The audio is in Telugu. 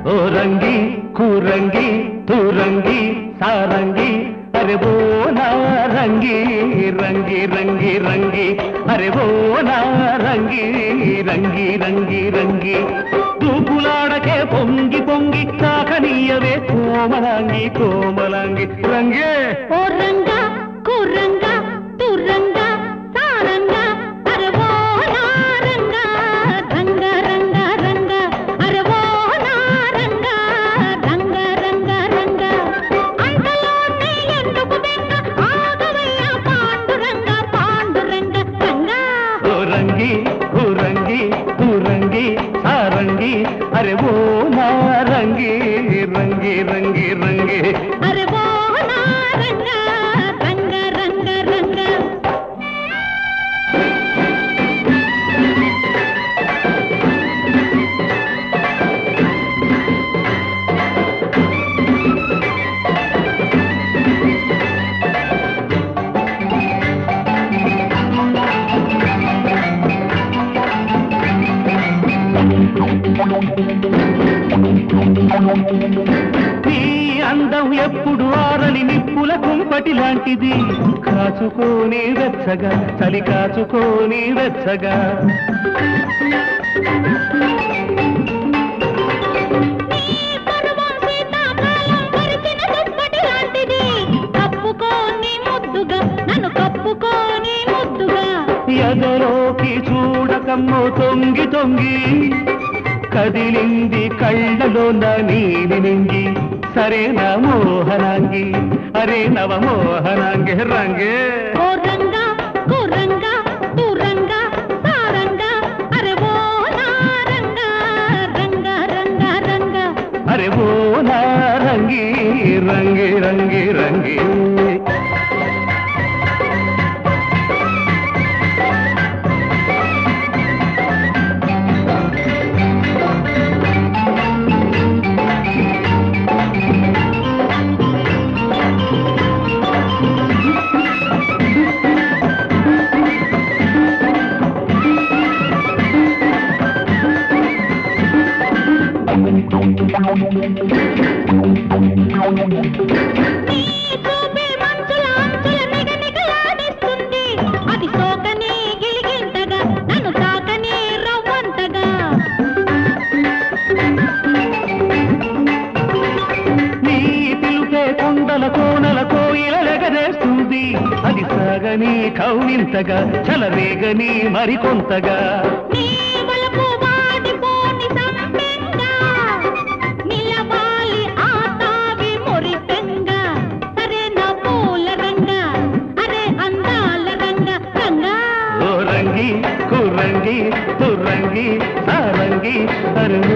ओ रंगी कुरंगी तू रंगी सारंगी अरे वो ना रंगी रंगी रंगी रंगी अरे वो ना रंगी रंगी रंगी रंगी तूपुलाडके पोंगी पोंगी ताकनीयवे कोमलांगी कोमलांगी रंगे ओ रंगा कुरंगा तू रंगा सारंगा अरे वो ना रंगा रंगा रंगा रंगा अरे वो ना रंगा रंगा रंगा रंगा अंतलोने ఎందుకు బెంగ ఆగవయ్య పాండురంగా పాండురంగా రంగా ओ रंगी कुरंगी तू रंगी सारंगी अरे वो ना रंगी रंगी रंगी रंगी अरे वो ना रंगा रंगा रंगा रंगा నీ అందం ఎప్పుడు ఆరని నిప్పుల కుంపటి లాంటిది కాచుకోని వెచ్చగా చలి కాచుకోని వెచ్చగా ఎదలోకి చూడకమ్మో తొంగి తొంగి కదిలింది కళ్ళలోన నీలి నింగి సరేనా మోహనాంగి అరే నవ మోహనాంగి రంగే ఓ రంగా కురంగా తూ రంగా సారంగా అరే ఓ నా రంగా రంగా రంగా రంగా అరే ఓ నా రంగి రంగి రంగి రంగి అది సోకనే గిలిగింతగా నన్ను తాకనే రవ్వంతగా నీ పిలుపే కొండల కోనల కోయిలెగరేస్తుంది అది సాగని కౌవింతగా చలరేగని మరికొంతగా నీ వలపు వాడిపోని సంపెంగా నిలవాలి ఆ తావి మురిపెంగా సరే నా పూల రంగా అరే అందాల రంగా రంగా ఓ రంగి కురంగి తు రంగి సారంగి అరే